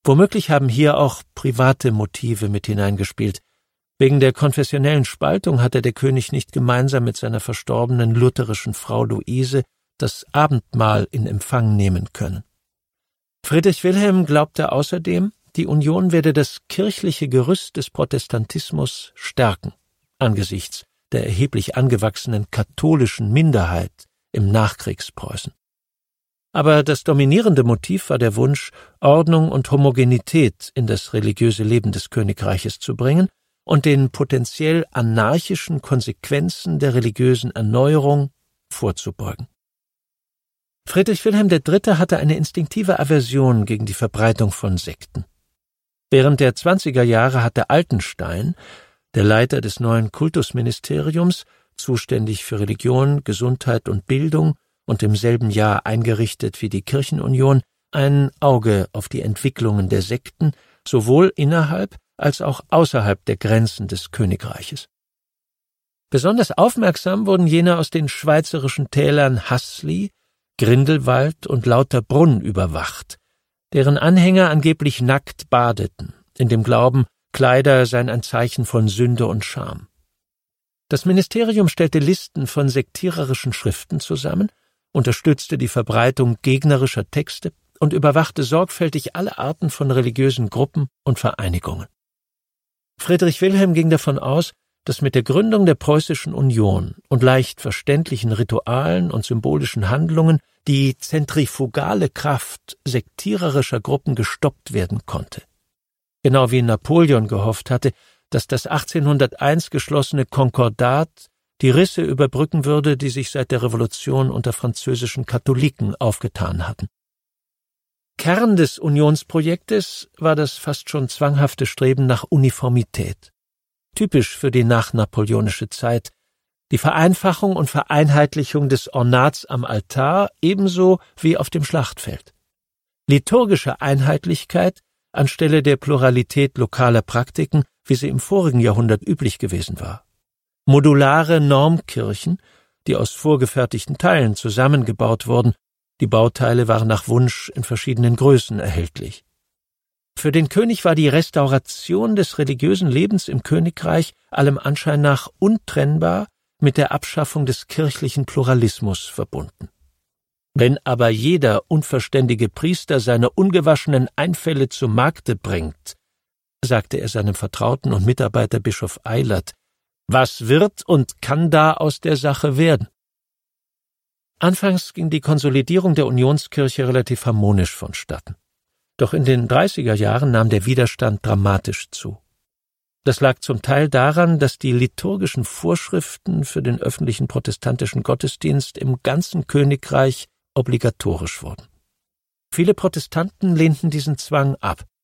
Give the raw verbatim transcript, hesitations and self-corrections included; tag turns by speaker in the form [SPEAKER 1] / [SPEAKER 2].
[SPEAKER 1] Womöglich haben hier auch private Motive mit hineingespielt. Wegen der konfessionellen Spaltung hatte der König nicht gemeinsam mit seiner verstorbenen lutherischen Frau Luise das Abendmahl in Empfang nehmen können. Friedrich Wilhelm glaubte außerdem, die Union werde das kirchliche Gerüst des Protestantismus stärken, angesichts der erheblich angewachsenen katholischen Minderheit im Nachkriegspreußen. Aber das dominierende Motiv war der Wunsch, Ordnung und Homogenität in das religiöse Leben des Königreiches zu bringen und den potenziell anarchischen Konsequenzen der religiösen Erneuerung vorzubeugen. Friedrich Wilhelm der Dritte hatte eine instinktive Aversion gegen die Verbreitung von Sekten. Während der zwanziger Jahre hatte Altenstein, der Leiter des neuen Kultusministeriums, zuständig für Religion, Gesundheit und Bildung und im selben Jahr eingerichtet wie die Kirchenunion, ein Auge auf die Entwicklungen der Sekten, sowohl innerhalb als auch außerhalb der Grenzen des Königreiches. Besonders aufmerksam wurden jene aus den schweizerischen Tälern Haßli, Grindelwald und Lauterbrunn überwacht, deren Anhänger angeblich nackt badeten, in dem Glauben, Kleider seien ein Zeichen von Sünde und Scham. Das Ministerium stellte Listen von sektiererischen Schriften zusammen, unterstützte die Verbreitung gegnerischer Texte und überwachte sorgfältig alle Arten von religiösen Gruppen und Vereinigungen. Friedrich Wilhelm ging davon aus, dass mit der Gründung der Preußischen Union und leicht verständlichen Ritualen und symbolischen Handlungen die zentrifugale Kraft sektiererischer Gruppen gestoppt werden konnte. Genau wie Napoleon gehofft hatte, dass das achtzehnhunderteins geschlossene Konkordat die Risse überbrücken würde, die sich seit der Revolution unter französischen Katholiken aufgetan hatten. Kern des Unionsprojektes war das fast schon zwanghafte Streben nach Uniformität. Typisch für die nachnapoleonische Zeit, die Vereinfachung und Vereinheitlichung des Ornats am Altar ebenso wie auf dem Schlachtfeld. Liturgische Einheitlichkeit anstelle der Pluralität lokaler Praktiken, wie sie im vorigen Jahrhundert üblich gewesen war. Modulare Normkirchen, die aus vorgefertigten Teilen zusammengebaut wurden, die Bauteile waren nach Wunsch in verschiedenen Größen erhältlich. Für den König war die Restauration des religiösen Lebens im Königreich allem Anschein nach untrennbar mit der Abschaffung des kirchlichen Pluralismus verbunden. Wenn aber jeder unverständige Priester seine ungewaschenen Einfälle zu Markte bringt, sagte er seinem Vertrauten und Mitarbeiter Bischof Eilert, was wird und kann da aus der Sache werden? Anfangs ging die Konsolidierung der Unionskirche relativ harmonisch vonstatten. Doch in den dreißiger Jahren nahm der Widerstand dramatisch zu. Das lag zum Teil daran, dass die liturgischen Vorschriften für den öffentlichen protestantischen Gottesdienst im ganzen Königreich obligatorisch wurden. Viele Protestanten lehnten diesen Zwang ab.